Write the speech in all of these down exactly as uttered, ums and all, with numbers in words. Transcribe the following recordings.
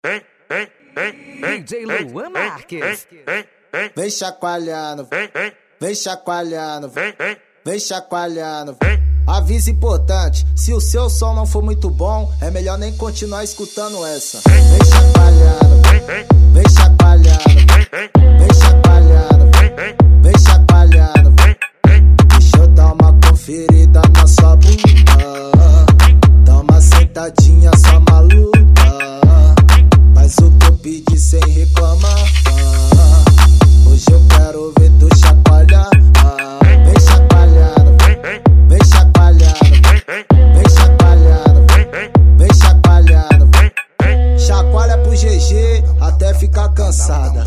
D J Luan Marques. Vem chacoalhando, vem chacoalhando, vem chacoalhando. Aviso importante, se o seu som não for muito bom, é melhor nem continuar escutando essa. Vem chacoalhando, vem chacoalhando, vem chacoalhando, vem chacoalhando. Deixa eu dar uma conferida na sua bunda. Dá uma sentadinha só maluca. Faz o que eu pedi sem reclamar. Hoje eu quero ver tu chacoalhar. Vem chacoalhando, vem chacoalhando, vem chacoalhando, vem chacoalhando. Chacoalha pro G G até ficar cansada.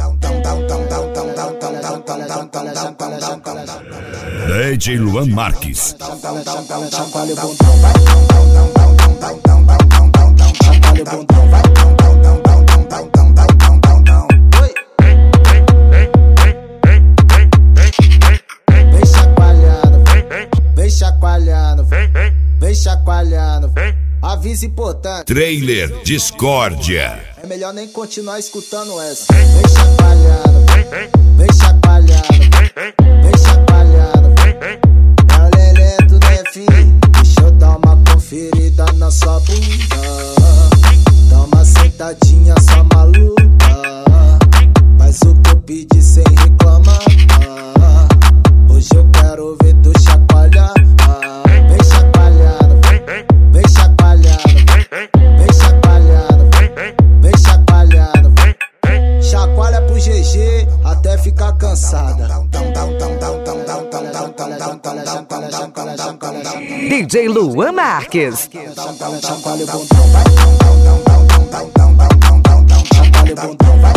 D J Luan Marques. Chacoalha o bundão, vai. Chacoalha o bundão, vai. Vem chacoalhando, vem chacoalhando, vem chacoalhando. Aviso importante. Trailer Discórdia. É melhor nem continuar escutando essa. Vem chacoalhando, vem chacoalhando, vem chacoalhando. É o lelento, né, filho? Deixa eu dar uma conferida na sua bunda. Dá uma sentadinha só maluca. Faz o que eu pedi sem reclamar. Hoje eu quero ver tu chacoalhar. Vem chacoalhando, vem chacoalhando, vem chacoalhando, vem chacoalhando. Chacoalha pro G G até ficar cansada. D J Luan Marques. Chacoalha o bundão, vai. Chacoalha o bundão, vai.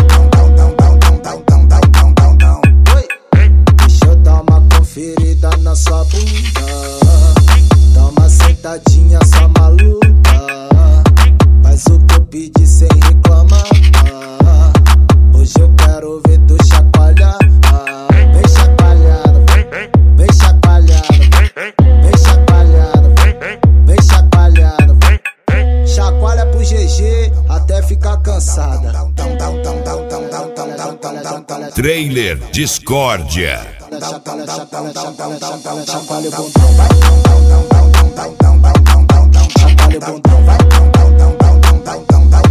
Deixa eu dar uma conferida na sua bunda. Dá uma sentadinha só maluca. Faz o que eu pedi sem reclamar. Hoje eu quero ver tu chacoalhar. Vem chacoalhando, vem chacoalhando, vem chacoalhando, vem chacoalhando. Chacoalha pro G G até ficar cansada. Trailer Discórdia. Chacoalha o bundão, vai. Chacoalha o bundão, vai.